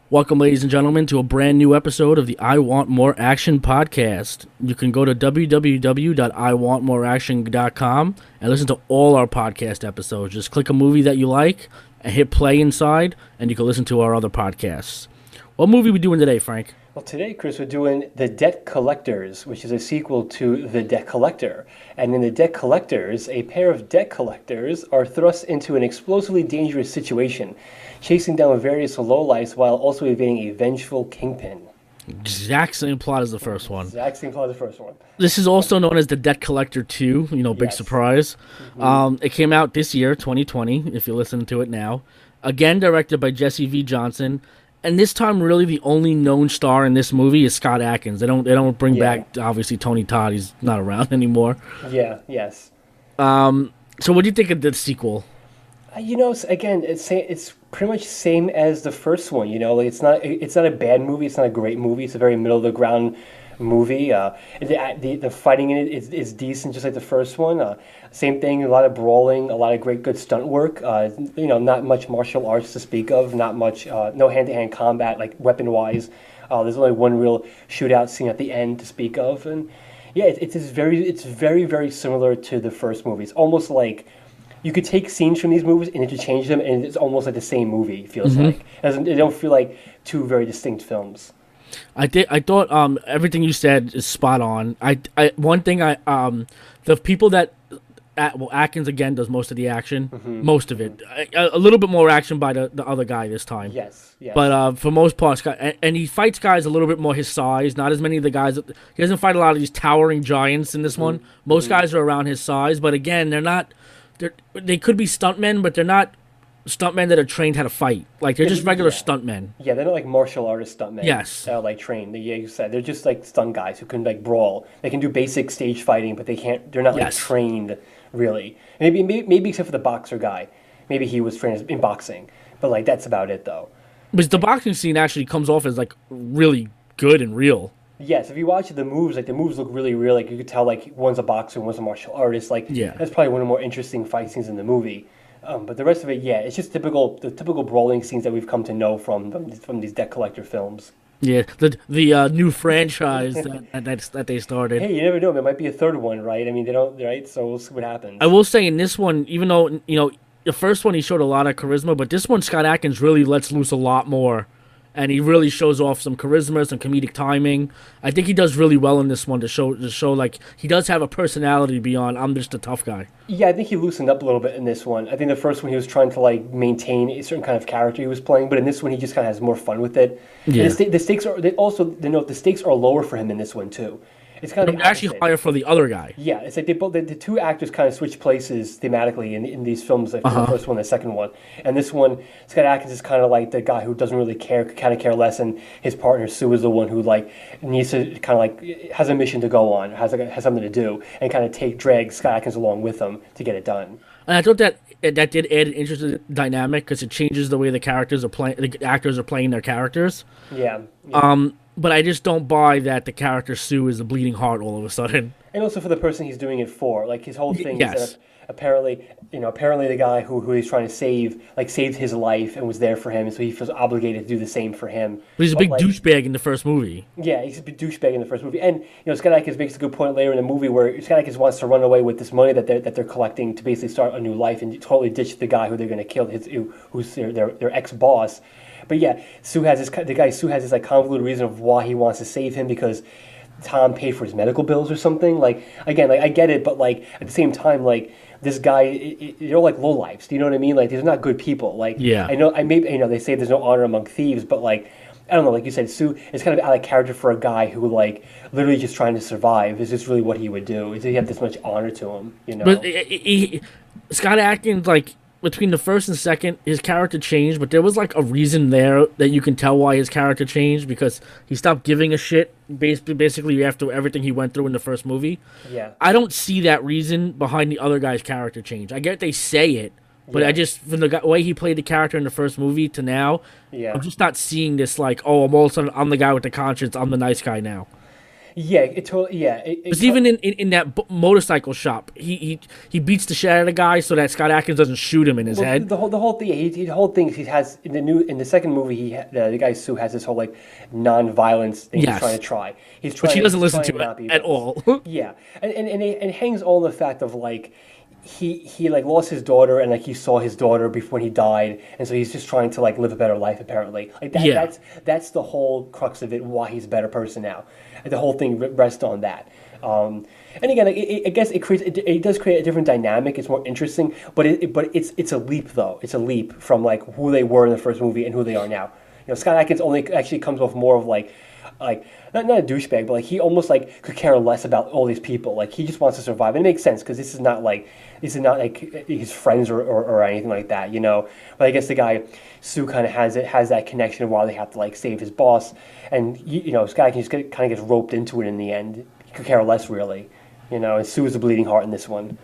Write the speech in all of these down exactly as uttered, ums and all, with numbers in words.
Welcome, ladies and gentlemen, to a brand new episode of the I Want More Action podcast. You can go to w w w dot i want more action dot com and listen to all our podcast episodes. Just click a movie that you like and hit play inside, and you can listen to our other podcasts. What movie are we doing today, Frank? Well, today, Chris, we're doing The Debt Collectors, which is a sequel to The Debt Collector. And in The Debt Collectors, a pair of debt collectors are thrust into an explosively dangerous situation, chasing down various lowlifes while also evading a vengeful kingpin. Exact same plot as the first one. Exact same plot as the first one. This is also known as The Debt Collector two, you know, big Yes. surprise. Mm-hmm. Um, it came out this year, twenty twenty, if you're listening to it now. Again, directed by Jesse V. Johnson. And this time, really, the only known star in this movie is Scott Adkins. They don't, they don't bring Yeah. back, obviously, Tony Todd. He's not around anymore. Yeah, yes. Um, so what do you think of the sequel? Uh, You know, s- again, it's sa- it's pretty much same as the first one. You know, like it's not it's not a bad movie. It's not a great movie. It's a very middle of the ground movie. Uh, the, the the fighting in it is, is decent, just like the first one. Uh, same thing. A lot of brawling, a lot of great good stunt work. Uh, you know, not much martial arts to speak of. Not much. Uh, no hand to hand combat, like weapon wise. Uh, there's only one real shootout scene at the end to speak of, and yeah, it, it's very it's very very similar to the first movie. It's almost like you could take scenes from these movies and interchange them, and it's almost like the same movie. It feels like it doesn't. They don't feel like two very distinct films. I did. I thought um everything you said is spot on. I, I one thing I um the people that at, well Atkins again does most of the action, most of it. A, a little bit more action by the, the other guy this time. Yes, yes. But uh, for most part, Scott, and, and he fights guys a little bit more his size. Not as many of the guys. He doesn't fight a lot of these towering giants in this one. Most guys are around his size, but again, they're not. They're they could be stuntmen, but they're not stuntmen that are trained how to fight. Like they're just regular Yeah. stuntmen. yeah, they're not like martial artist stuntmen. Yes. that are like trained. They, yeah, you said they're just like stunt guys who can like brawl. They can do basic stage fighting, but they can't. They're not like Yes. trained really. Maybe, maybe maybe except for the boxer guy. Maybe he was trained in boxing, but like that's about it though. But the boxing scene actually comes off as like really good and real. Yes, if you watch the moves, like the moves look really real. Like you could tell, like one's a boxer, one's a martial artist. Like Yeah. that's probably one of the more interesting fight scenes in the movie. Um, but the rest of it, yeah, it's just typical the typical brawling scenes that we've come to know from from, from these debt collector films. Yeah, the the uh, new franchise that, that that's- that they started. Hey, you never know. There might be a third one, right? I mean, they don't, right? So we'll see what happens. I will say in this one, even though you know the first one he showed a lot of charisma, but this one Scott Adkins really lets loose a lot more, and he really shows off some charisma, some comedic timing. I think he does really well in this one to show to show like he does have a personality beyond I'm just a tough guy. Yeah, I think he loosened up a little bit in this one. I think the first one he was trying to like maintain a certain kind of character he was playing, but in this one he just kind of has more fun with it. And Yeah. the, sta- the stakes are they also you know the stakes are lower for him in this one too. It's kind of They're actually higher for the other guy. Yeah, it's like they both the, the two actors kind of switch places thematically in, in these films, like Uh-huh. the first one and the second one. And this one, Scott Adkins is kind of like the guy who doesn't really care, kind of care less, and his partner Sue is the one who like needs to kind of like has a mission to go on, has like, has something to do, and kind of take drag Scott Adkins along with them to get it done. And I thought that that did add an interesting dynamic because it changes the way the characters are playing, the actors are playing their characters. Yeah. yeah. Um, but I just don't buy that the character Sue is a bleeding heart all of a sudden. And also for the person he's doing it for, like his whole thing yes. is that apparently, you know, apparently the guy who, who he's trying to save, like saved his life and was there for him, so he feels obligated to do the same for him. But he's a But, big like, douchebag in the first movie. Yeah, he's a big douchebag in the first movie, and you know Scott Adkins makes a good point later in the movie where Scott Adkins wants to run away with this money that they're that they're collecting to basically start a new life and totally ditch the guy who they're going to kill, his who- who's their their, their ex boss. But yeah, Sue has this the guy Sue has this like convoluted reason of why he wants to save him because Tom paid for his medical bills or something. Like again, like I get it, but like at the same time, like this guy, it, it, they're like low lives. Do you know what I mean? Like these are not good people. Like Yeah. I know I may you know they say there's no honor among thieves, but like. I don't know, like you said, Sue is kind of out of character for a guy who, like, literally just trying to survive. Is this really what he would do? Is he have this much honor to him? You know? But he, he, Scott Adkins, like between the first and second, his character changed, but there was like a reason there that you can tell why his character changed because he stopped giving a shit basically, basically after everything he went through in the first movie. Yeah. I don't see that reason behind the other guy's character change. I get they say it, but Yeah. I just from the guy- way he played the character in the first movie to now, Yeah. I'm just not seeing this like, oh, I'm all of a sudden I'm the guy with the conscience, I'm the nice guy now. Yeah, it totally. Yeah, it, it Because co- even in, in, in that b- motorcycle shop, he, he he beats the shit out of the guy so that Scott Atkins doesn't shoot him in his well, head. the whole the whole thing. He, he- the whole thing. He has in the new in the second movie. He ha- the, the guy Sue has this whole like non-violence thing Yes. he's trying to try. He's trying. Which he doesn't he's listen trying to not be at violent. all. Yeah, and and and it, and it hangs all on the fact of like he he like lost his daughter and like he saw his daughter before he died, and so he's just trying to like live a better life apparently. Like that, Yeah. that's that's the whole crux of it. Why he's a better person now. And the whole thing re- rests on that. Um, and again, like, it, it, I guess it creates it, it does create a different dynamic. It's more interesting, but it, it but it's it's a leap though. It's a leap from like who they were in the first movie and who they are now. You know, Scott Adkins only actually comes off more of like like not, not a douchebag, but like he almost like could care less about all these people. Like he just wants to survive, and it makes sense because this is not like this is not like his friends or, or, or anything like that, you know. But I guess the guy Sue kind of has it has that connection while they have to like save his boss, and you, you know Scott just get, kind of gets roped into it in the end. He could care less really, you know. And Sue is the bleeding heart in this one.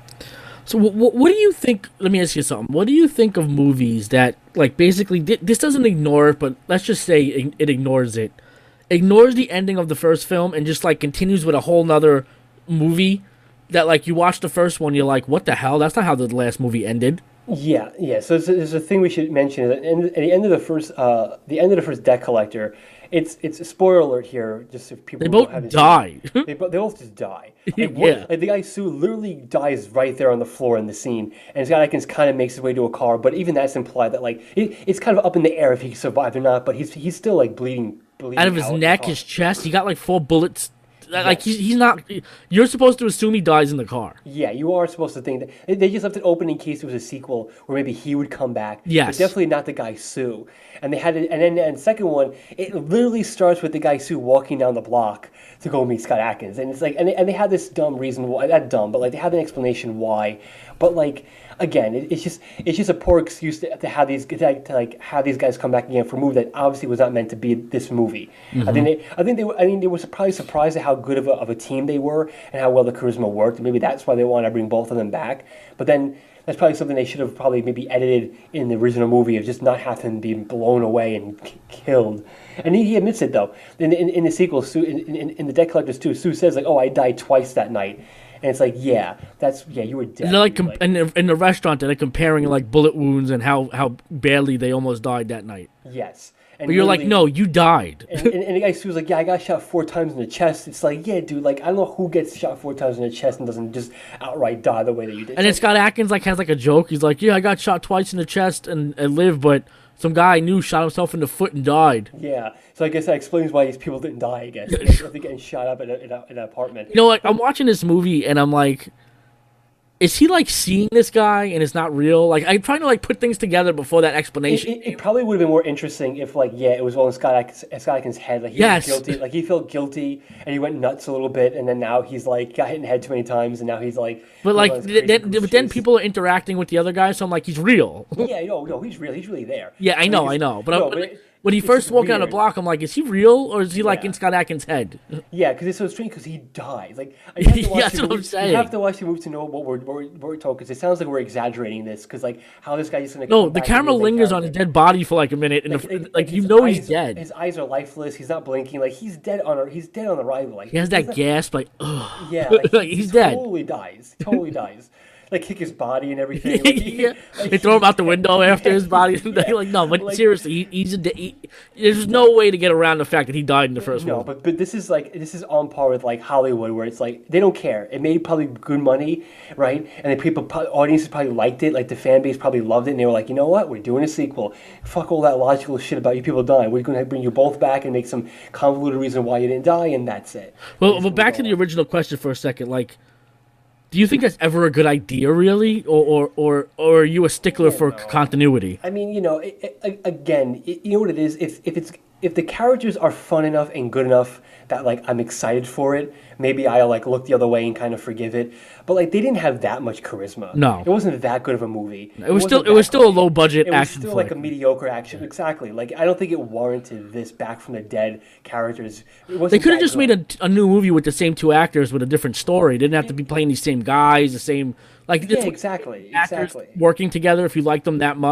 So what, what do you think? Let me ask you something. What do you think of movies that like basically thi- this doesn't ignore it, but let's just say it, it ignores it, ignores the ending of the first film and just like continues with a whole nother movie that like you watch the first one, you're like, what the hell? That's not how the last movie ended. Yeah, yeah. So there's, there's a thing we should mention. Is that in- at the end of the first, uh, the end of the first Debt Collector, it's it's a spoiler alert here. Just if people They who both haven't die. seen it. they, bo- they both just die. Like, Yeah. what, like the guy Sue literally dies right there on the floor in the scene, and Scott Adkins kind of makes his way to a car, but even that's implied that like it, it's kind of up in the air if he survived or not. But he's he's still like bleeding, bleeding Out of his in the neck, car. his chest, he got like four bullets. Like Yes. he's, he's not. You're supposed to assume he dies in the car. Yeah, you are supposed to think that they- they just left it open in case there was a sequel where maybe he would come back. Yes. but definitely not the guy Sue. And they had it, and then and second one, it literally starts with the guy Sue walking down the block to go meet Scott Adkins, and it's like, and they, and they had this dumb reason why, not dumb, but like they had an explanation why, but like again, it, it's just it's just a poor excuse to, to have these to, to like have these guys come back again for a movie that obviously was not meant to be this movie. I think they, I think they, were- I mean, they were probably surprised at how good of a, of a team they were and how well the charisma worked. Maybe that's why they want to bring both of them back. But then that's probably something they should have probably maybe edited in the original movie of just not have him being blown away and k- killed. And he, he admits it though. In, in, in the sequel, Sue, in, in, in the Debt Collectors too, Sue says like, "Oh, I died twice that night," and it's like, yeah, that's yeah, you were dead. They're like, com- Like, in, the, in the restaurant, they're comparing like bullet wounds and how, how badly they almost died that night. yes. And But you're like, literally- no, you died. And, and, and the guy Sue's like, yeah, I got shot four times in the chest. It's like, yeah, dude, like I don't know who gets shot four times in the chest and doesn't just outright die the way that you did. And then So- Scott Atkins like has like a joke. He's like, yeah, I got shot twice in the chest and, and lived, but some guy I knew shot himself in the foot and died. yeah, so I guess that explains why these people didn't die. I guess if they're getting shot up in, a, in, a, in an apartment. You know, like I'm watching this movie and I'm like, is he like seeing this guy and it's not real? Like I'm trying to like put things together before that It, explanation. it, it probably would have been more interesting if, like, yeah, it was all in Scott Atkins, Scott Atkins' head. Like, he Yes. was guilty. Like, he felt guilty, and he went nuts a little bit, and then now he's like got hit in the head too many times, and now he's like. But like, on his th- crazy then, goose but then chase. people are interacting with the other guy, so I'm like, he's real. Yeah, no, no, he's real. He's really there. Yeah, I Like, know, it's- I know. But, no, I'm, but like, it- when he it's first just walked down the weird. block, I'm like, is he real or is he like Yeah. in Scott Atkins' head? Yeah, because it's so strange because he dies. Like, you have to watch That's the what I'm movie, saying. You have to watch the movie to know what we're, what we're, what we're talking. Because it sounds like we're exaggerating this. Because like how this guy is going to No, the camera lingers on his dead body for like a minute, and the, like, you his know eyes, he's dead. His eyes are lifeless. He's not blinking. Like he's dead on. A, he's dead on arrival. Like He has that gasp, like, ugh. Yeah, like, Like, he he's dead. Totally dies. Totally dies. Like kick his body and everything. Like, he- Yeah. like, They throw him out the he's window after his body. Yeah. Like, no, but Like- seriously, he, he's a. de- He, there's no way to get around the fact that he died in the first No, one. but but this is like this is on par with like Hollywood, where it's like they don't care. It made probably good money, right? And the people, pro- audiences probably liked it. Like the fan base probably loved it, and they were like, you know what? We're doing a sequel. Fuck all that logical shit about you people dying. We're going to bring you both back and make some convoluted reason why you didn't die, and that's it. Well, Just but back move to the on. original question for a second. Like, do you think that's ever a good idea, really, or or or, or are you a stickler for no. continuity? I mean, you know, it, it, again, it, you know what it is. If if it's if the characters are fun enough and good enough that like I'm excited for it, maybe I'll like look the other way and kind of forgive it. But like they didn't have that much charisma. No. it wasn't that good of a movie. It was wasn't still it that was still a great. low budget It was action still flick. like a mediocre action. Exactly. Like I don't think it warranted this back from the dead characters. It They wasn't could have that just good. made a, a new movie with the same two actors with a different story. They didn't have to be playing these same guys, the same like Yeah, it's- exactly. actors Exactly. working together if you like them that much.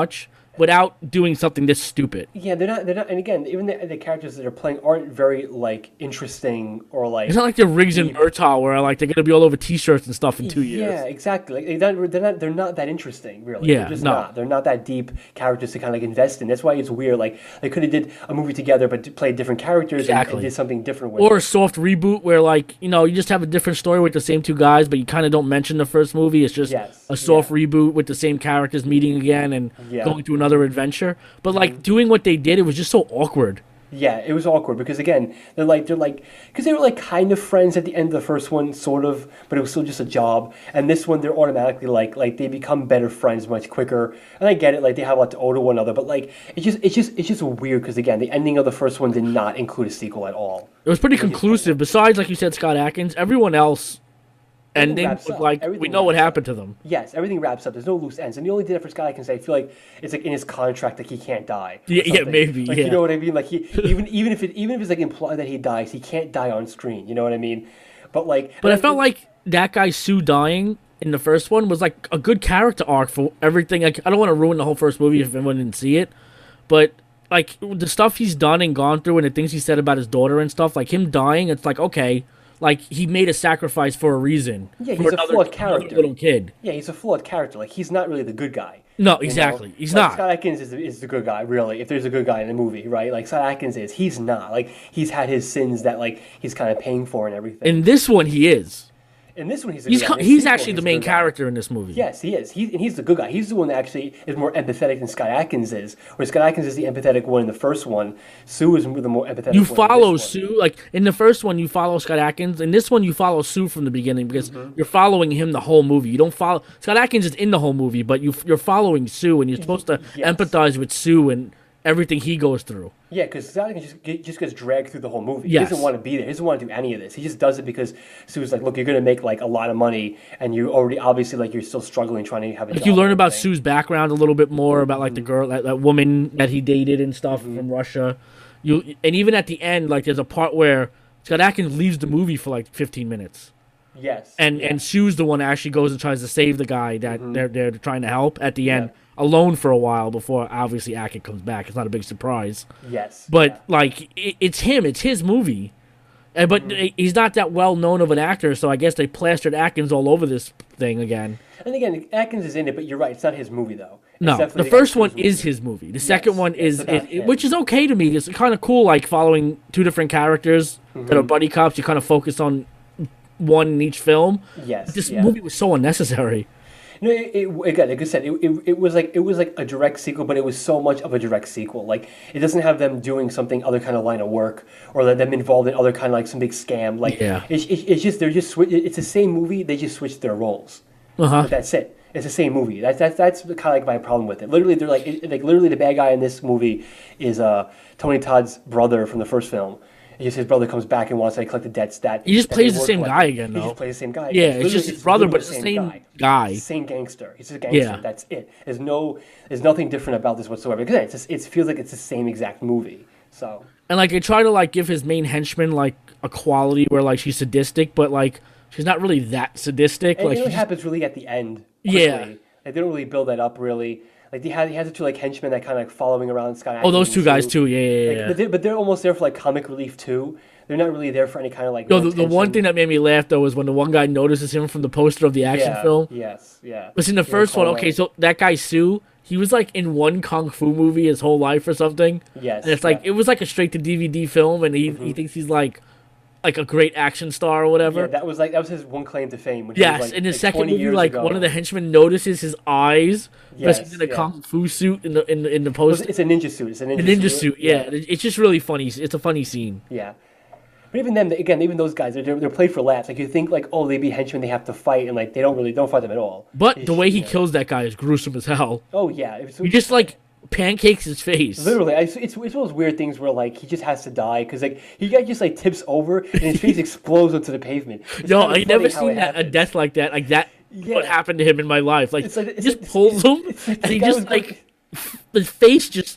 without doing something this stupid. Yeah, they're not. They're not. And again, even the, the characters that are playing aren't very like interesting or like. It's not like the Riggs and Murtaugh where like they're gonna be all over T-shirts and stuff in two years. Yeah, exactly. Like, they're, not, they're not. They're not that interesting, really. Yeah, they're just no. not. They're not that deep characters to kind of like invest in. That's why it's weird. Like they could have did a movie together, but played different characters and, Exactly. and did something different with Or a it. soft reboot where like you know you just have a different story with the same two guys, but you kind of don't mention the first movie. It's just Yes, a soft yeah. reboot with the same characters meeting again and Yeah. going through another adventure. But like doing what they did, it was just so awkward. Yeah, it was awkward because again, they're like they're like because they were like kind of friends at the end of the first one, sort of, but it was still just a job. And this one, they're automatically like like they become better friends much quicker. And I get it, like they have a lot to owe to one another, but like it's just it's just it's just weird because again, the ending of the first one did not include a sequel at all. It was pretty conclusive. Besides, like you said, Scott Adkins, everyone else Everything ending wraps was up. like we Everything know what wraps up. happened to them. Yes, everything wraps up. There's no loose ends, and the only thing that for Scott I can say, I feel like it's like in his contract that he can't die. or Yeah, yeah, something. maybe, Like yeah. you know what I mean? Like he even even if it even if it's like implied that he dies, he can't die on screen. You know what I mean? But like, But I and felt like that guy Sue dying in the first one was like a good character arc for everything. Like I don't want to ruin the whole first movie if anyone didn't see it, but like the stuff he's done and gone through and the things he said about his daughter and stuff, like him dying, it's like okay, like he made a sacrifice for a reason. Yeah, for he's a another- flawed another character. little kid. yeah, he's a flawed character. Like he's not really the good guy. No, you know? exactly. He's Like, not. Scott Adkins is the, is the good guy, really. If there's a good guy in the movie, right? Like Scott Adkins is. He's not. Like he's had his sins that like he's kind of paying for and everything. In this one, he is. In this one, he's a He's good co- guy. In he's sequel, actually the a main good guy. character in this movie. Yes, he is. He, and he's the good guy. He's the one that actually is more empathetic than Scott Adkins is. Where Scott Adkins is the empathetic one in the first one. Sue is the more empathetic You one in follow this one. Sue, like in the first one, you follow Scott Adkins. In this one, you follow Sue from the beginning because Mm-hmm. you're following him the whole movie. You don't follow Scott Adkins is in the whole movie, but you you're following Sue, and you're supposed to Yes. empathize with Sue and everything he goes through. Yeah, because Scott Adkins just, get- just gets dragged through the whole movie. Yes. He doesn't want to be there. He doesn't want to do any of this. He just does it because Sue's like, look, you're going to make like a lot of money, and you already obviously like you're still struggling trying to have a Like job. you learn and about everything. Sue's background a little bit more about Mm-hmm. like the girl, that, that woman that he dated and stuff Mm-hmm. from Russia. You and even at the end, like there's a part where Scott Adkins leaves the movie for like fifteen minutes. Yes. And yeah. and Sue's the one that actually goes and tries to save the guy that they're they're trying to help at the end, Yeah. alone for a while before obviously Ackett comes back. It's not a big surprise, Yes. but yeah. like it, it's him, it's his movie, and but Mm-hmm. he's not that well known of an actor, so I guess they plastered Atkins all over this thing again. And again, Atkins is in it, but you're right. It's not his movie though. It's No, definitely the first actor's one movie. is his movie. The second one it's is, about it, him. which is okay to me. It's kind of cool, like following two different characters that Mm-hmm. are buddy cops. You kind of focus on one in each film. Yes. This yeah. movie was so unnecessary. No, it, it, again, like I said, it, it, it was like it was like a direct sequel, but it was so much of a direct sequel. Like it doesn't have them doing something other kind of line of work, or let them involved in other kind of like some big scam. Like Yeah. it's, it's, it's just they're just swi- it's the same movie. They just switched their roles. Uh huh. But that's it. It's the same movie. That's that's that's kind of like my problem with it. Literally, they're like it, like literally the bad guy in this movie is uh Tony Todd's brother from the first film. It's just his brother comes back and wants to collect the debts that He just that plays they the were same collecting. guy again, He though. just plays the same guy. Yeah, it's literally- just his brother, literally but it's the same guy. Same gangster. He's just a gangster. Yeah. That's it. There's no there's nothing different about this whatsoever. Because it's just, it feels like it's the same exact movie. So And like they try to like give his main henchman like a quality where like she's sadistic, but like she's not really that sadistic. and like it she's only just- happens really at the end. Quickly. Yeah. Like they don't really build that up really. Like he has he has the two like henchmen that kind of like following around Scott. oh, those Adkins two guys too. too. Yeah, yeah, Like, yeah. but, they're, but they're almost there for like comic relief too. They're not really there for any kind of like. No, real the, the one tension. thing that made me laugh though was when the one guy notices him from the poster of the action yeah, film. Yes, yeah. But in the Yeah, first one, Paul okay, Rudd. so that guy Sue, he was like in one kung fu movie his whole life or something. Yes, And it's like yeah. Mm-hmm. it was like a straight to D V D film, and he he thinks he's like like a great action star or whatever. Yeah, that was like that was his one claim to fame. When he Yes, was, like, in his like second twenty movie, years like ago. one of the henchmen notices his eyes because Yes, he's in a yeah. kung fu suit in the in the, in the It's, poster. it's a ninja suit. It's a ninja, A ninja suit, yeah. It- It's just really funny. It's a funny scene. Yeah. But even them, again, even those guys, they're, they're played for laughs. Like you think, like, oh, they be henchmen, they have to fight, and like they don't really don't fight them at all. But It's- the way he yeah. kills that guy is gruesome as hell. Oh yeah, it's, He just like pancakes his face. literally, I, it's, it's one of those weird things where like he just has to die because like he guy just like tips over and his face explodes onto the pavement. It's Yo, kinda I never funny how seen it that, a happens. death like that. Like that, Yeah. what happened to him in my life? Like, It's like- he it's just like- pulls it's- him, it's like and he the guy just was like his face just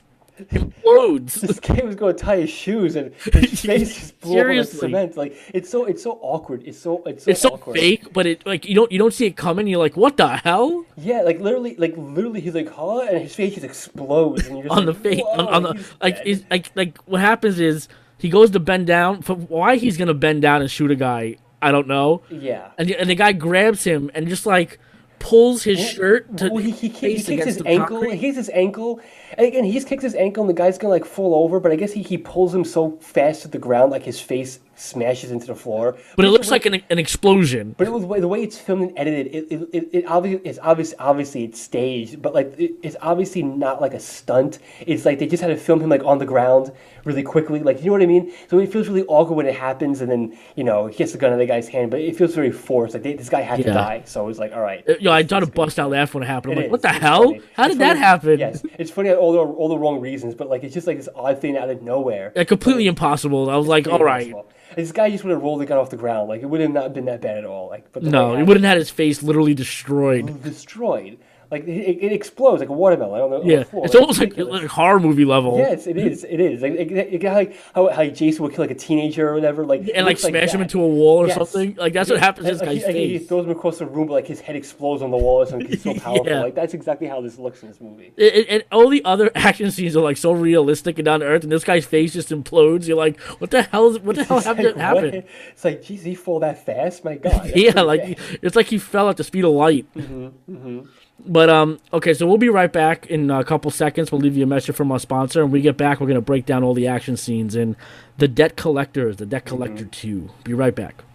implodes. This kid was going to tie his shoes and his face just blew up on the Seriously. cement. Like it's so it's so awkward. It's so it's so It's so awkward. fake, but it like you don't you don't see it coming. You're like, what the hell? Yeah, like literally, like literally, he's like, huh, and his face just explodes, and you're just On the like, face, on, "Whoa, on the he's like, dead." is like like what happens is he goes to bend down. For why he's gonna bend down and shoot a guy, I don't know. Yeah. And the, and the guy grabs him and just like pulls his shirt to Well, he, he, kick- he face kicks against his the ankle. concrete. He kicks his ankle, and again, he just kicks his ankle, and the guy's gonna like fall over. But I guess he, he pulls him so fast to the ground, like his face smashes into the floor. But it looks like an, an explosion. But it was the way it's filmed and edited. It it, it, it obviously it's obvious obviously it's staged, but like it, it's obviously not like a stunt. It's like they just had to film him like on the ground really quickly. Like you know what I mean? So it feels really awkward when it happens, and then you know he gets the gun in the guy's hand, but it feels very forced. Like they, this guy had to Yeah. die, so it's like all right. Yo, I tried to bust out laughing when it happened. I'm It like, is. what the It's hell? funny. How It's did that funny. happen? Yes, it's funny at all the all the wrong reasons, but like it's just like this odd thing out of nowhere. Like, completely impossible. I was like, all right. Impossible. This guy just would have rolled the gun off the ground. Like it would have not been that bad at all. Like, but the way No, it he happened- wouldn't have had his face literally destroyed. destroyed. Like it, it explodes like a watermelon on the, on Yeah, the floor. it's almost like, ridiculous. like horror movie level. Yes, it is. It is. Like, it, it, it, like how, how Jason would kill like a teenager or whatever. Like it And like looks smash him that. into a wall or Yes. something. Like that's what happens to this Like, guy's he, like, he face. throws him across the room, but like his head explodes on the wall or something. He's so powerful. Yeah. Like that's exactly how this looks in this movie. It, it- and all the other action scenes are like so realistic and down to earth, and this guy's face just implodes. You're like, what the hell? Is, what the hell It's happened? like, happened? what? It's like, geez, he fall that fast? My God. that's Yeah, pretty like bad. it's like he fell at the speed of light. Mm-hmm, But um, okay, so we'll be right back in a couple seconds. We'll leave you a message from our sponsor, and when we get back, we're gonna break down all the action scenes in The Debt Collectors, The Debt Collector Two. Be right back.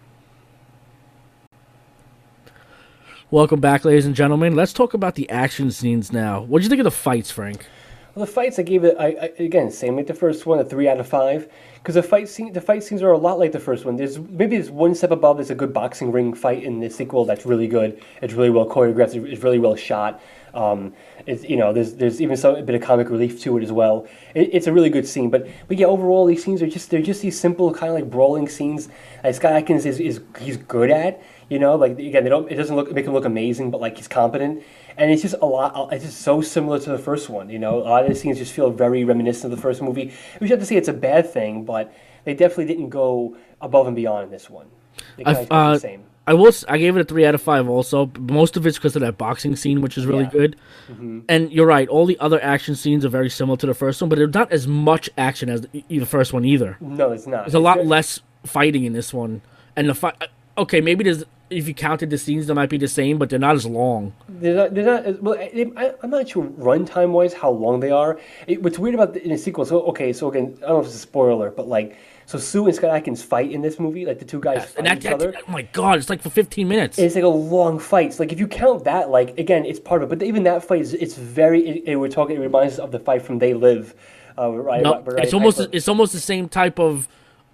Welcome back, ladies and gentlemen. Let's talk about the action scenes now. What do you think of the fights, Frank? Well, the fights I gave it, I, I again, same like the first one, a three out of five, because the fight scene, the fight scenes are a lot like the first one. There's maybe there's one step above. There's a good boxing ring fight in the sequel that's really good. It's really well choreographed. It's really well shot. Um, it's you know there's there's even some a bit of comic relief to it as well. It, it's a really good scene. But but yeah, overall these scenes are just they're just these simple kind of like brawling scenes. That Scott Adkins is, is he's good at. You know, like again, they don't. It doesn't look make him look amazing, but like he's competent, and it's just a lot. It's just so similar to the first one. You know, a lot of the scenes just feel very reminiscent of the first movie. We should have to say it's a bad thing, but they definitely didn't go above and beyond in this one. They kind I, of kept uh, the same. I will. s- I gave it a three out of five. Also, most of it's because of that boxing scene, which is really Yeah. good. And you're right. All the other action scenes are very similar to the first one, but there's not as much action as the, the first one either. No, it's not. There's a lot less fighting in this one, and the fight. Okay, maybe there's. If you counted the scenes, they might be the same, but they're not as long. They're not. They're not. as- Well, I, I- I'm not sure runtime wise how long they are. It, what's weird about the, in the sequel? So okay, so again, I don't know if it's a spoiler, but like, so Sue and Scott Adkins fight in this movie. Like the two guys fight And that, each that, other. oh my god, it's like for fifteen minutes. It's like a long fight. So like if you count that, like again, it's part of it. But even that fight is it's very. It, it, we're talking. It reminds us of the fight from They Live. Uh, right, No, right, right, it's almost right, it's almost the same type of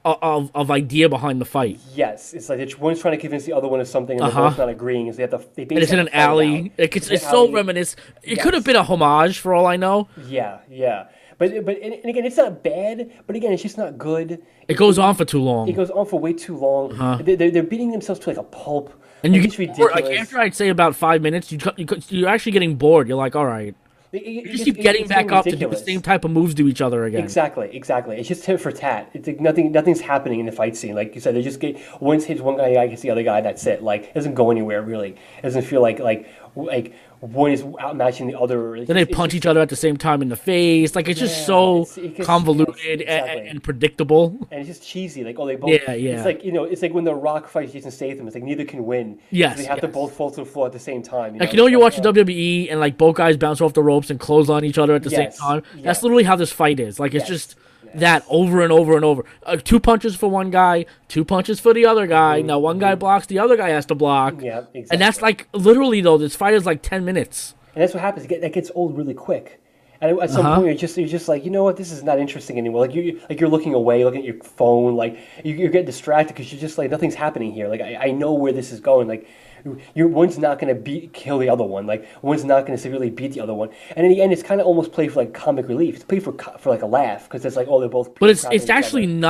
of of idea behind the fight. Yes, it's like it's, one's trying to convince the other one of something, and Uh-huh. they're both not agreeing. So they have to. They And it's in an basically fight it alley. out. Like, it's an it's so alley. reminiscent. It Yes. could have been a homage for all I know. Yeah, yeah. But but and, and again, it's not bad. But again, it's just not good. It goes on for too long. It goes on for way too long. They, they're, they're beating themselves to like a pulp. And you Like, it's get bored. ridiculous. Like after I'd say about five minutes, you you you're actually getting bored. You're like, all right, It- it- you it's- just keep it's- getting it's back up to do the ridiculous. same type of moves to each other again. Exactly, exactly. It's just tit for tat. It's like nothing. Nothing's happening in the fight scene. Like you said, they just get once hits one guy, guy hits the other guy. That's it. Like it doesn't go anywhere really. It doesn't feel like like like one is outmatching the other. It's Then they just- it's punch just- each other at the same time in the face. Like it's just Yeah, so it's- it gets- convoluted yes, and, exactly. and predictable. and it's just cheesy. Like, oh, they both. Yeah, yeah. It's like you know, it's like when The Rock fights Jason Statham. It's like neither can win. Yes, they have to yes. both fall to the floor at the same time. You Like know? you know, It's you like, watch the uh, W W E and like both guys bounce off the ropes and close on each other at the Yes, same time. yes. That's literally how this fight is. Like it's Yes, just that over and over and over. Uh, two punches for one guy, two punches for the other guy. Now one guy blocks, the other guy has to block. Mm-hmm. Yeah, exactly. And that's like literally though. This fight is like ten minutes. And that's what happens. It get, that gets old really quick. And at some Uh-huh. point, you're just you're just like, you know what, this is not interesting anymore. Like you like you're looking away, looking at your phone, like you, you're getting distracted because you're just like nothing's happening here. Like I, I know where this is going. Like you're one's not gonna beat kill the other one. Like one's not gonna severely beat the other one. And in the end, it's kind of almost played for like comic relief. It's played for co- for like a laugh because it's like oh they're both. But it's crowding it's each other. actually not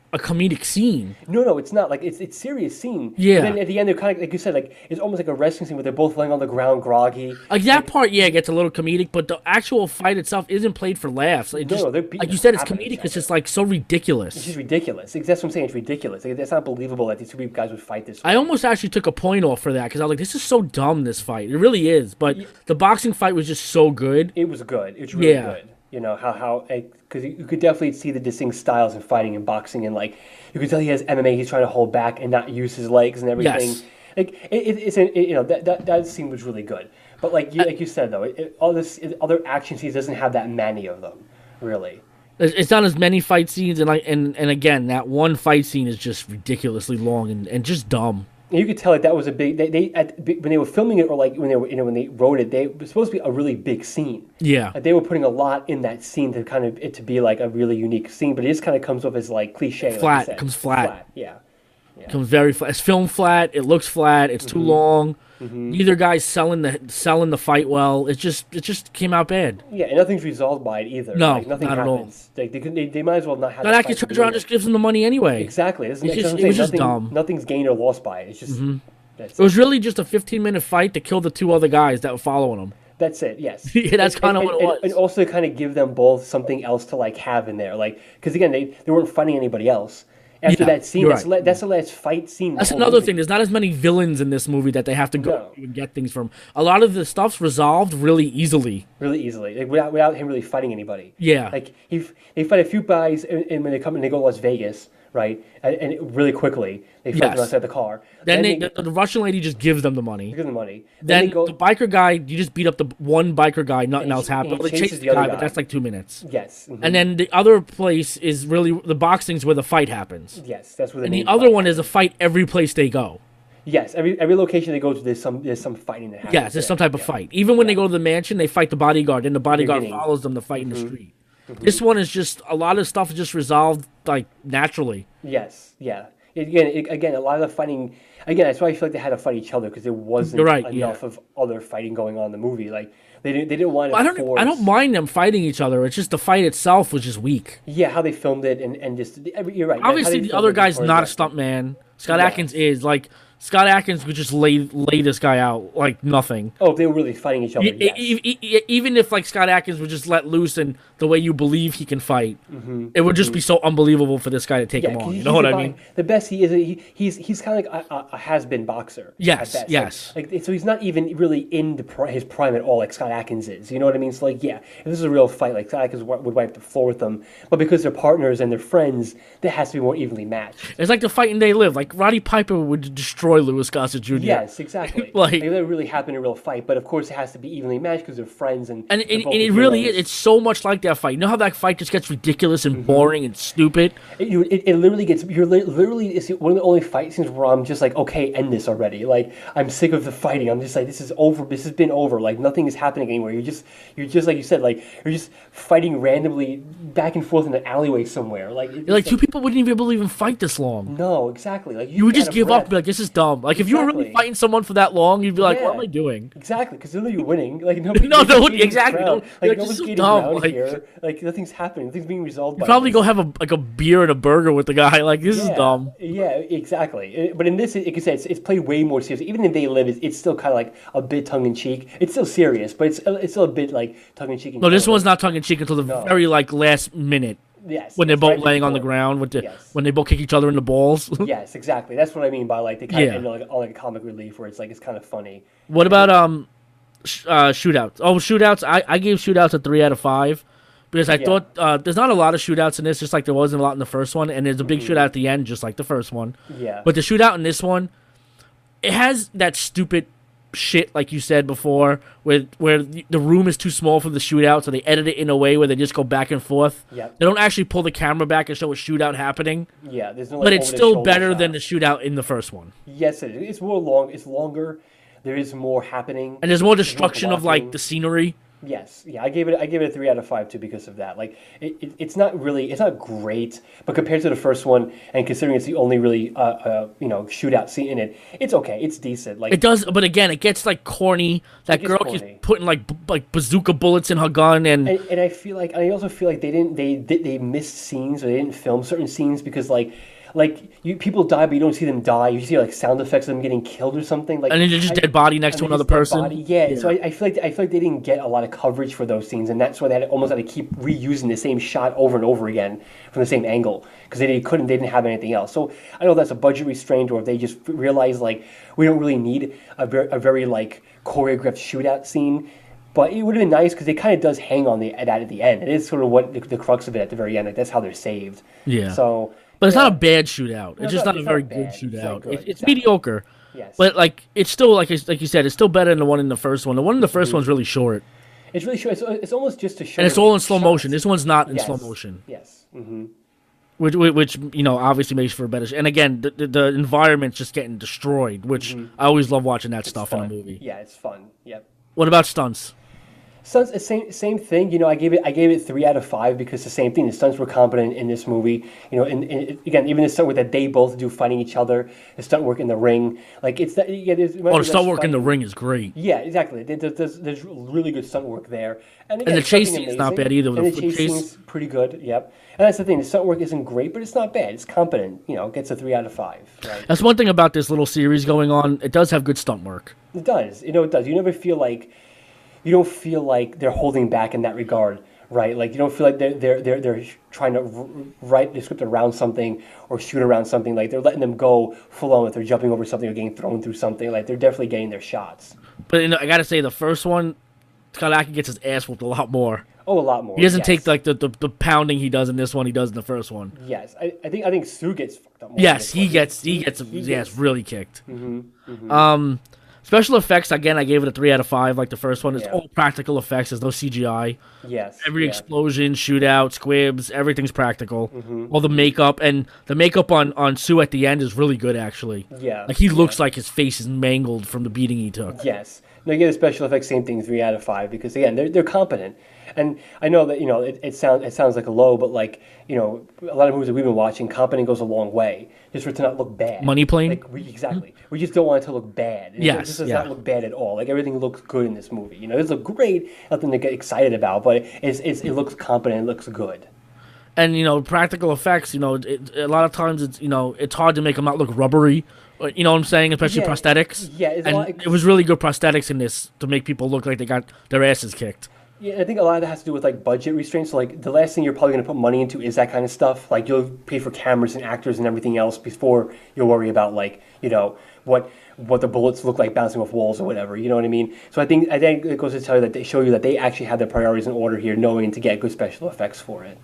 a comedic scene. No, no, it's not. Like it's it's serious scene. Yeah. But then at the end, they're kind of like you said, like it's almost like a wrestling scene where they're both laying on the ground, groggy. Like that part, yeah, gets a little comedic, but the actual fight itself isn't played for laughs. Like, No, just, no, they're beating like you the said, it's crap out of each comedic. It's other. just like so ridiculous. It's just ridiculous. Like, that's what I'm saying. It's ridiculous. Like, it's not believable that these two guys would fight this way. I almost actually took a point off for that because I was like, this is so dumb. This fight, it really is. But the boxing fight was just so good. It was good. It was really Yeah. good. You know how how because you could definitely see the distinct styles in fighting and boxing, and like you could tell he has M M A. He's trying to hold back and not use his legs and everything. Yes. Like it, it, it's an, it, you know that, that that scene was really good. But like you, like you said though, it, it, all this it, other action scenes doesn't have that many of them, really. It's it's not as many fight scenes, and like and, and again, that one fight scene is just ridiculously long and, and just dumb. And you could tell like that was a big. They, they at, when they were filming it, or like when they were you know when they wrote it, they it was supposed to be a really big scene. Yeah. Like, they were putting a lot in that scene to kind of it to be like a really unique scene, but it just kind of comes off as like cliche. Like Flat. you said. It comes flat. Flat. Yeah. Comes very flat. It's filmed flat. It looks flat. It's too Mm-hmm. long. Neither guy's selling the selling the fight well. It just it just came out bad. Yeah, and nothing's resolved by it either. No, like, nothing not at all. happens. Like, they, could, they, they might as well not have. That the actor fight to turns begin around and with. just gives him the money anyway. Exactly. It, doesn't, It's it just- doesn't it say was just nothing, dumb. Nothing's gained or lost by it. It's just that's It was really just a fifteen minute fight to kill the two other guys that were following him. That's it. Yes. Yeah, that's And- kinda and- what it and- was. And also kind of give them both something else to like have in there, like because again they, they weren't fighting anybody else. After Yeah, that scene, you're that's, right. the, that's the last fight scene. in the That's whole another movie. thing. There's not as many villains in this movie that they have to go No. and get things from. A lot of the stuff's resolved really easily. Really easily, like without without him really fighting anybody. Yeah. Like he they fight a few guys, and, and when they come and they go to Las Vegas, right, and, and really quickly they fight Yes. them outside the car. Then they, they, the, the Russian lady just gives them the money. give them the money. Then they go. the biker guy, you just beat up the one biker guy, nothing And else he- happened. and he Well, they chases chase the the other guy, guy. but that's like two minutes. yes. mhm. And then the other place is really the boxing's where the fight happens. yes, that's where the And the main other fight one is a fight every place they go. Yes, every every location they go to, there's some there's some fighting that happens. Yes, there's there. some type of Yeah. fight. Even when they go to the mansion, they fight the bodyguard, and the bodyguard Beginning. follows them to fight in the Mm-hmm. street. This one is just a lot of stuff is just resolved like naturally. Yes, yeah. It- again, it, again, a lot of the fighting. Again, that's why I feel like they had to fight each other because there wasn't You're right, enough yeah. of other fighting going on in the movie. Like they didn't they didn't want to. I don't force, I don't mind them fighting each other. It's just the fight itself was just weak. Yeah, how they filmed it and and just every, you're right. how Obviously, they the filmed other it guy's before not a that. stunt man. Scott Yes. Atkins is like Scott Atkins would just lay lay this guy out like nothing. Oh, if they were really fighting each other. E- yes. e- e- e- even if like Scott Atkins would just let loose and the way you believe he can fight, it would just be so unbelievable for this guy to take Yeah, him 'cause on. he- You know he's what a I bo- mean? The best he is, he, he's he's kind of like a, a, a has-been boxer. Yes, at best. yes. Like, like so, he's not even really in the pri- his prime at all, like Scott Atkins is. You know what I mean? So like, yeah, if this is a real fight, like Scott Atkins would would wipe the floor with them, but because they're partners and they're friends, that has to be more evenly matched. It's like the fight and they live. Like Roddy Piper would destroy Louis Gossett Junior Yes, exactly. Like- like, that really happened in a real fight, but of course it has to be evenly matched because they're friends and And, they're and, both and it really heroes. is. It's so much like that fight. You know how that fight just gets ridiculous and boring and stupid? It, you, it, it literally gets. You're li- literally it's one of the only fight scenes where I'm just like, okay, end this already. Like I'm sick of the fighting. I'm just like, this is over. This has been over. Like nothing is happening anymore. You're just, you're just like you said, like you're just fighting randomly back and forth in an alleyway somewhere. Like it's You're like, two people wouldn't even be able to even fight this long. No, exactly. Like You would just out of give breath. up and be like, this is dumb. Like, if you were really Exactly. fighting someone for that long, you'd be like, what Yeah. am I doing? Exactly, because you know you're winning. Like nobody, No, nobody's no, gaining exactly. ground. Don't- Like like, no this one's is so gaining dumb, ground like- here. Like nothing's happening. Nothing's being resolved. You by probably this. go have a like a beer and a burger with the guy. Like, this is Yeah, dumb. Yeah, exactly. It- but in this, like I said, it's, it's played way more serious. Even in They Live, it's, it's still kind of like a bit tongue in cheek. It's still serious, but it's it's still a bit like tongue in cheek. No, this one's not tongue in cheek until the No. very like last minute yes when they're it's both right laying on the before. ground with the Yes. when they both kick each other in the balls. Yes, exactly. That's what I mean by like they kind Yeah. of end on like, on like a comic relief where it's like it's kind of funny. What about um, sh- uh, shootouts? Oh, shootouts. I, I gave shootouts a three out of five because I Yeah. thought uh, there's not a lot of shootouts in this, just like there wasn't a lot in the first one, and there's a big Mm-hmm. shootout at the end, just like the first one. Yeah, But the shootout in this one, it has that stupid shit like you said before, where where the the room is too small for the shootout, so they edit it in a way where they just go back and forth. Yep. They don't actually pull the camera back and show a shootout happening, yeah. There's no. Like, but it's over the still shoulder better shot. than the shootout in the first one. Yes, it is. It's more long. It's longer. There is more happening. And there's more destruction of like blocking. the scenery. Yes, yeah, I gave it I gave it a three out of five too because of that. Like it, it, it's not really it's not great, but compared to the first one, and considering it's the only really uh, uh you know shootout scene in it, it's okay. It's decent. Like It does, but again, it gets like corny. That gets girl corny. keeps putting like b- like bazooka bullets in her gun, and, and, and I feel like I also feel like they didn't they they they missed scenes or they didn't film certain scenes because like. Like you, people die, but you don't see them die. You see like sound effects of them getting killed or something. Like and then there's just I, dead body next to and another just dead person. body. Yeah, Yeah. so I, I feel like I feel like they didn't get a lot of coverage for those scenes, and that's why they had, almost had to keep reusing the same shot over and over again from the same angle because they couldn't, they didn't have anything else. So I don't know if that's a budget restraint or if they just realized like we don't really need a very, a very like choreographed shootout scene. But it would have been nice because it kind of does hang on the that at the end. It is sort of what the, the crux of it at the very end. Like that's how they're saved. Yeah. So. But it's yeah. not a bad shootout. No, It's just not- not a it's very not good bad. It's not shootout. good. It, it's Exactly. mediocre. Yes. But like it's still like it's- like you said, it's still better than the one in the first one. The one in the 1st one's really short, It's really short. It's, it's almost just to show. and it's the all in slow shots. motion. This one's not in Yes. slow motion, Yes. hmm which, which which you know obviously makes for a better. Sh- and again, the, the, the environment's just getting destroyed, which I always love watching that stuff in a Fun. movie. Yeah, it's fun. Yep. What about stunts? Stunts, same same thing. You know, I gave it I gave it three out of five because the same thing. The stunts were competent in this movie. You know, and, and again, even the stunt work that they both do fighting each other, the stunt work in the ring, like it's that. Yeah, there's, Oh, the stunt work in the ring is great. Yeah, exactly. There- There's, there's, there's really good stunt work there, and, again, the chase something scene's not amazing. bad either with And the the foot chase chase. scene's pretty good. Yep, and that's the thing. The stunt work isn't great, but it's not bad. It's competent. You know, it gets a three out of five. Right? That's one thing about this little series going on. It does have good stunt work. It does. You know, it does. You never feel like you don't feel like they're holding back in that regard, right? Like you don't feel like they're they're they're, they're trying to r- write the script around something or shoot around something. Like they're letting them go full on if they're jumping over something or getting thrown through something. Like they're definitely getting their shots. But you know, I gotta say, the first one, Scott Adkins gets his ass whooped a lot more. Oh, a lot more. He doesn't yes. take like the, the, the pounding he does in this one. He does in the first one. Yes, I, I think I think Sue gets fucked up more. in Yes, this he one. gets he gets his gets- ass really kicked. Um, special effects again, I gave it a three out of five. Like the first one, it's Yeah. all practical effects. There's no C G I. Yes. Every yeah. explosion, shootout, squibs, everything's practical. Mm-hmm. All the makeup and the makeup on on Sue at the end is really good actually. Yeah. Like he looks like his face is mangled from the beating he took. Yes. No, you get the special effects, same thing, three out of five, because again, they're they're competent. And I know that, you know, it, it sounds it sounds like a low, but like, you know, a lot of movies that we've been watching, competent goes a long way. Just for it to not look bad. Money Plane? Like we, exactly. We just don't want it to look bad. And Yes, This does yeah. not look bad at all. Like everything looks good in this movie. You know, it doesn't look great, nothing to get excited about, but it's, it's it looks competent, it looks good. And you know, practical effects. You know, it, a lot of times it's you know it's hard to make them not look rubbery. or- You know what I'm saying? Especially Yeah, prosthetics. yeah, it's a and lot- it was really good prosthetics in this to make people look like they got their asses kicked. Yeah, I think a lot of that has to do with like budget restraints. So like the last thing you're probably going to put money into is that kind of stuff. Like you'll pay for cameras and actors and everything else before you'll worry about like you know what what the bullets look like bouncing off walls or whatever. You know what I mean? So I think I think it goes to tell you that they show you that they actually have their priorities in order here, knowing to get good special effects for it.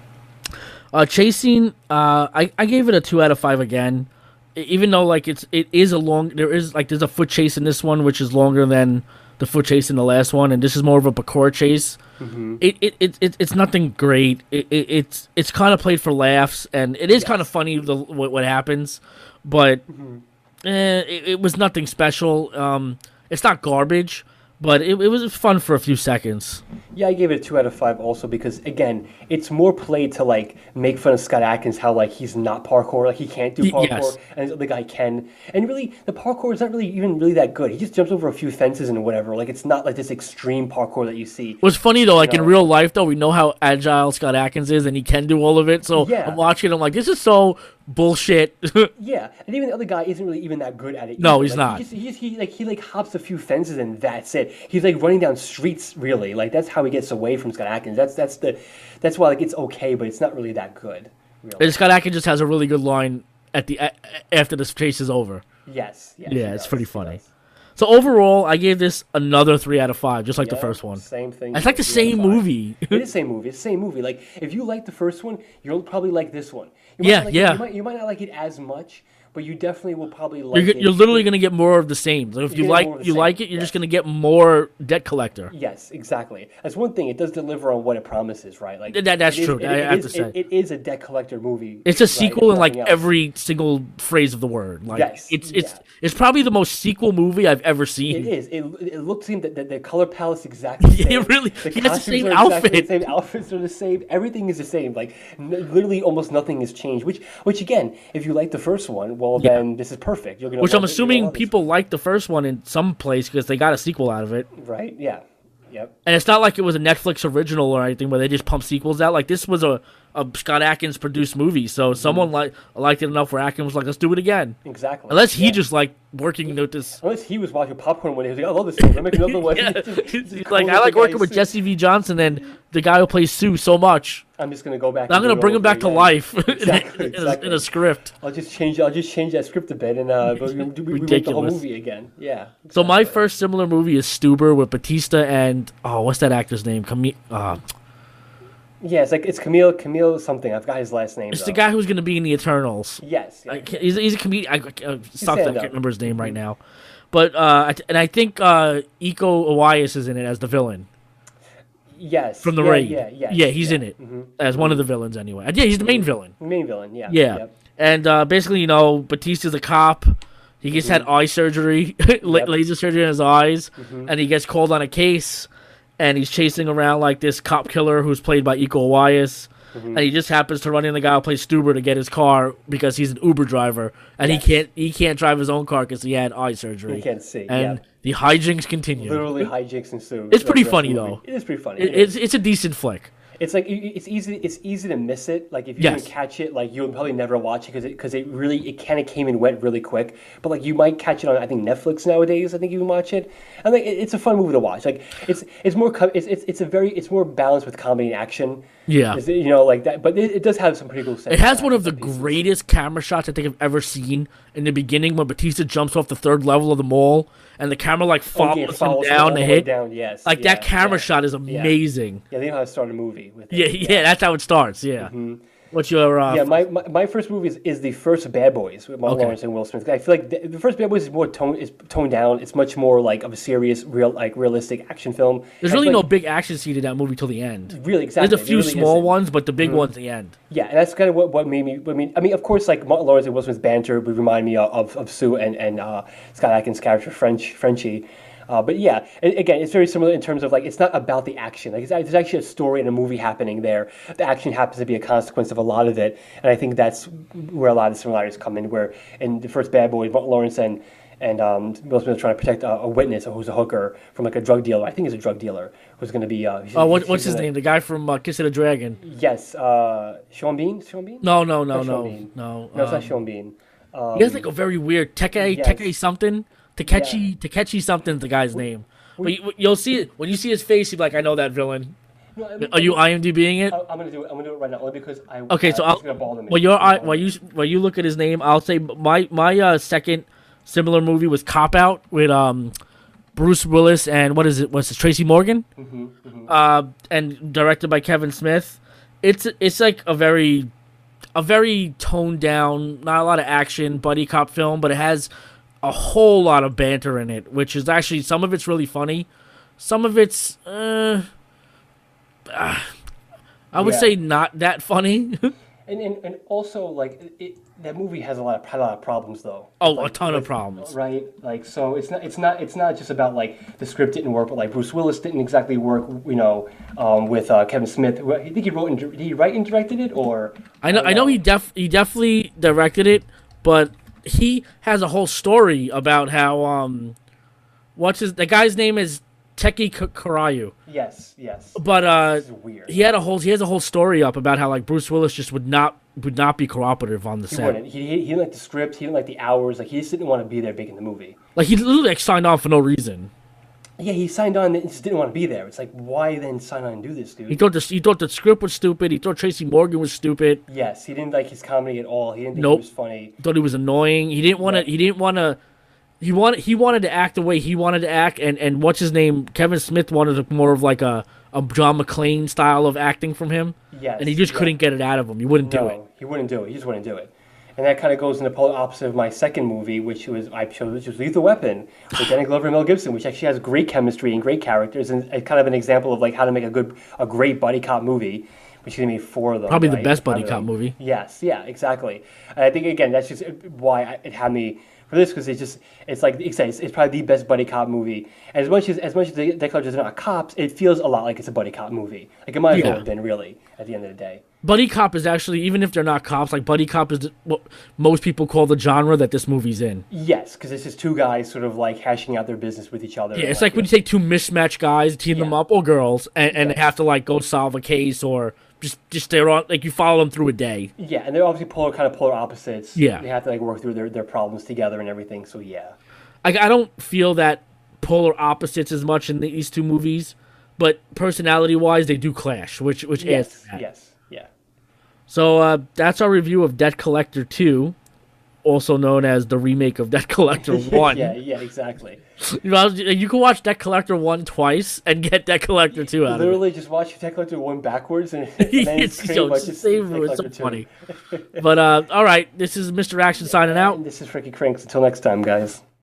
Uh, chase scene, uh, I, I gave it a two out of five again. E- Even though like it's it is a long there is like there's a foot chase in this one which is longer than the foot chase in the last one, and this is more of a parkour chase. It, it, it, it it's nothing great. It, it it's it's kind of played for laughs, and it is kind of funny the, what what happens, but eh, it, it was nothing special. Um, it's not garbage, but it, it was fun for a few seconds. Yeah, I gave it a two out of five also because again, it's more played to like make fun of Scott Adkins how like he's not parkour, like he can't do Y- parkour, yes. and the guy can. And really, the parkour is not really even really that good. He just jumps over a few fences and whatever. Like it's not like this extreme parkour that you see. What's funny though, like in know. real life though, we know how agile Scott Atkins is, and he can do all of it. So Yeah. I'm watching, I'm like, this is so bullshit. Yeah, and even the other guy isn't really even that good at it. No, either. he's Like, not. He, just, he, just- he like he like hops a few fences and that's it. He's like running down streets really. Like that's how he gets away from Scott Adkins. That's that's the that's why like it's okay, but it's not really that good. Really. And Scott Atkins just has a really good line at the a- after this chase is over. Yes. yes Yeah, he it's does, pretty he funny. does. So overall, I gave this another three out of five, just like the Yeah, first one. Same thing. It's like the three out of same five. movie. It is the same movie. It's the same movie. Like if you like the first one, you'll probably like this one. You Yeah, not like yeah. It, you, might, you might not like it as much, but you definitely will probably like You're, it. you're literally going to get more of the same. So if You're you gonna like get more of the you same, like it, you're yes. just going to get more Debt Collector. Yes, exactly. That's one thing. It does deliver on what it promises, right? Like That- that's it is- true. it- I it have is- to say. it- it is a debt collector movie. It's a right? sequel If in like nothing else. every single phrase of the word. Like Yes, it's it's yeah. it's probably the most sequel movie I've ever seen. It is. It, it looks the, the, the color palette's exactly the same. Yeah, really. The He has the costumes same are exactly outfit. The same outfits are the same. Everything is the same. Like n- literally, almost nothing has changed. Which, which again, if you like the first one, well, Yeah. then this is perfect. You're gonna. Which love I'm it. You're gonna assuming love this. people like the first one in some place because they got a sequel out of it. Right? Yeah. Yep. And it's not like it was a Netflix original or anything where they just pump sequels out. Like this was a, a Scott Adkins produced movie, so Mm-hmm. someone like liked it enough where Adkins was like, "Let's do it again." Exactly. Unless he Yeah. just like working with this. Unless he was watching popcorn one day, he was like, "I love this film. Let me make another one." Yeah. Just- just He's cool like, with I the like guy working with suit. Jesse V. Johnson and the guy who plays Sue so much. I'm just gonna go back. I'm and do gonna it bring all him back over to again. life in, Exactly, a, in a- exactly. in a script. I'll just change. I'll just change that script a bit, and uh, but we, we, we make the whole Ridiculous. movie again. Yeah. So my exactly. first similar movie is Stuber with Batista and oh, what's that actor's name? Cam- uh, Yeah, it's like it's Camille Camille something. I forgot his last name. it's though. the guy who's gonna be in the Eternals. Yes. Yeah. I can't- he's, he's a comedian. I, I, uh, something, I stand-up. can't remember his name right now. But uh, I th- and I think uh, Iko Uwais is in it as the villain Yes. from the yeah, raid. Yeah. Yes, yeah, he's yeah. in it as one of the villains anyway. Uh, Yeah, he's the main villain. Main villain. Yeah. Yeah, Yep. and uh, basically, you know, Batista's a cop. He just had eye surgery, la- Mm-hmm. Yep. Mm-hmm. laser surgery in his eyes, and he gets called on a case, and he's chasing around like this cop killer who's played by Iko Uwais, Mm-hmm. and he just happens to run in the guy who plays Stuber to get his car because he's an Uber driver, and Yes. he can't he can't drive his own car because he had eye surgery. You can't see. And yeah. the hijinks continue. Literally hijinks ensue. It's pretty throughout the funny, rest of the though. movie. It is pretty funny. It- It is. it's it's a decent flick. It's like it- it's easy. It's easy to miss it. Like if you Yes. didn't catch it, like you'll probably never watch it because it because it really it kind of came and went really quick. But like you might catch it on I think Netflix nowadays. I think you can watch it. And like it, it's a fun movie to watch. Like it's it's more co- it's, it's it's a very it's more balanced with comedy and action. Yeah. Is it- you know like that. But it, it does have some pretty cool. It has one of the greatest camera shots I think I've ever seen in the beginning when Batista jumps off the third level of the mall and the camera like follows, Oh, yeah, him follows down all to the way hit. down, yes, Like yeah, that camera yeah, shot is yeah. amazing. Yeah, they know how to start a movie with it. Yeah, yeah, that's how it starts. Yeah. What's your uh, Mm-hmm. Yeah, my, my, my first movie is, is the first Bad Boys with Martin Okay. Lawrence and Will Smith. I feel like the, the first Bad Boys is more toned is toned down. It's much more like of a serious, real like realistic action film. There's I really feel no like- big action scene in that movie till the end. really exactly. There's a few There really small isn't. ones, but the big one's the end. Yeah, and that's kind of what, what made me. I mean, I mean, of course, like Martin Lawrence and Will Smith's banter would remind me of, of, of Sue and and uh, Scott Adkins' character French Frenchie. Uh, but yeah, a- again, it's very similar in terms of like it's not about the action. Like it's, there's actually a story and a movie happening there. The action happens to be a consequence of a lot of it, and I think that's where a lot of the similarities come in. Where in the first Bad Boys, Martin Lawrence and and um, Will Smith are trying to protect a, a witness who's a hooker from like a drug dealer. I think he's a drug dealer who's going to be. Uh, Oh, what, she's what's his gonna- name? The guy from uh, Kiss of the Dragon. Yes, uh, Sean Bean. Sean Bean. No, no, no, Not Sean no, Bean. no. No, it's um, not Sean Bean. Um, He has like a very weird Teke yes. Teke something. Takechi Takechi something. The guy's name. But you, you'll see it when you see his face. You'll be like, I know that villain. no, I mean, Are you IMDbing it? I- I'm gonna do it. I'm gonna do it right now, only because I. Okay, so I, I'll, it's gonna bother me. well, you're It's I, gonna while bother you while you look at his name, I'll say my my uh, second similar movie was Cop Out with um Bruce Willis and what is it? What's it? Tracy Morgan? Mm-hmm, Uh, and directed by Kevin Smith. It's it's like a very a very toned down, not a lot of action buddy cop film, but it has a whole lot of banter in it, which is actually some of it's really funny, some of it's uh, ah, I would Yeah. say not that funny. And, and and also like it, that movie has a lot of had a lot of problems though. Oh, Like, a ton of with- problems. Right, like so it's not it's not it's not just about like the script didn't work, but like Bruce Willis didn't exactly work. You know, um, with uh, Kevin Smith. I think he wrote and did he write and directed it or I know don't I know he def he definitely directed it, but he has a whole story about how um what's his the guy's name is Teki K- Karayu. Yes, yes. But uh This is weird. he had a whole he has a whole story up about how like Bruce Willis just would not would not be cooperative on the He set. wouldn't. He, he, he didn't like the script. He didn't like the hours. Like he just didn't want to be there making the movie. Like he literally like signed on for no reason. Yeah, he signed on and just didn't want to be there. It's like, why then sign on and do this, dude? He thought this he thought the script was stupid. He thought Tracy Morgan was stupid. Yes, he didn't like his comedy at all. He didn't think Nope. he was funny. He thought he was annoying. He didn't want to. Yeah. He didn't want to. He wanted. He wanted to act the way he wanted to act, and, and what's his name? Kevin Smith wanted a, more of like a, a John McClane style of acting from him. Yes, And he just yeah. couldn't get it out of him. He wouldn't do it. No, he wouldn't do it. He just wouldn't do it. And that kind of goes in the polar opposite of my second movie, which was I chose, which was Lethal Weapon with Danny Glover and Mel Gibson, which actually has great chemistry and great characters, and it's kind of an example of like how to make a good, a great buddy cop movie. Which is made four of them. Probably right? the best buddy Out of cop them. movie. Yes, yeah, exactly. And I think again that's just why I, it had me for this because it's just it's like it's, it's probably the best buddy cop movie. And as much as as much as the Dead Collectors are not cops, it feels a lot like it's a buddy cop movie. Like it might as Yeah. well have been really at the end of the day. Buddy cop is actually, even if they're not cops, like buddy cop is what most people call the genre that this movie's in. Yes, because it's just two guys sort of like hashing out their business with each other. Yeah, it's like when you take two mismatched guys, team them Yeah. up, or girls, and, and Yes. they have to like go solve a case or just just they're on like you follow them through a day. Yeah, and they're obviously polar kind of polar opposites. Yeah. They have to like work through their, their problems together and everything. So yeah. I, I don't feel that polar opposites as much in these two movies, but personality wise, they do clash, which which adds Yes. to that. Yes. Yeah. So uh, that's our review of Debt Collector two, also known as the remake of Debt Collector one. yeah. Yeah. Exactly. You know, you can watch Debt Collector one twice and get Debt Collector two out of it. Literally just watch Debt Collector one backwards and, and then It's, pretty yo, much it's, just same, Debt it's so Collector two. funny. But uh, all right, this is Mister Action signing out. And this is Ricky Cranks. Until next time, guys.